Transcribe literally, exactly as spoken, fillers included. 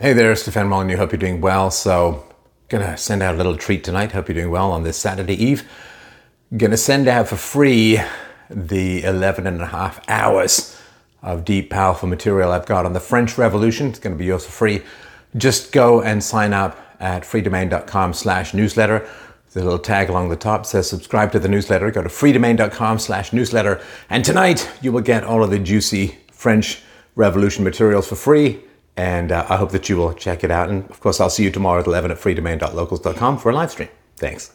Hey there, Stefan Molyneux. Hope you're doing well. So, gonna send out a little treat tonight. Hope you're doing well on this Saturday Eve. Gonna send out for free the eleven and a half hours of deep, powerful material I've got on the French Revolution. It's gonna be yours for free. Just go and sign up at freedomain.com slash newsletter. There's a little tag along the top that says subscribe to the newsletter. Go to freedomain.com slash newsletter. And tonight you will get all of the juicy French Revolution materials for free. And uh, I hope that you will check it out. And of course, I'll see you tomorrow at eleven at freedomain dot locals dot com for a live stream. Thanks.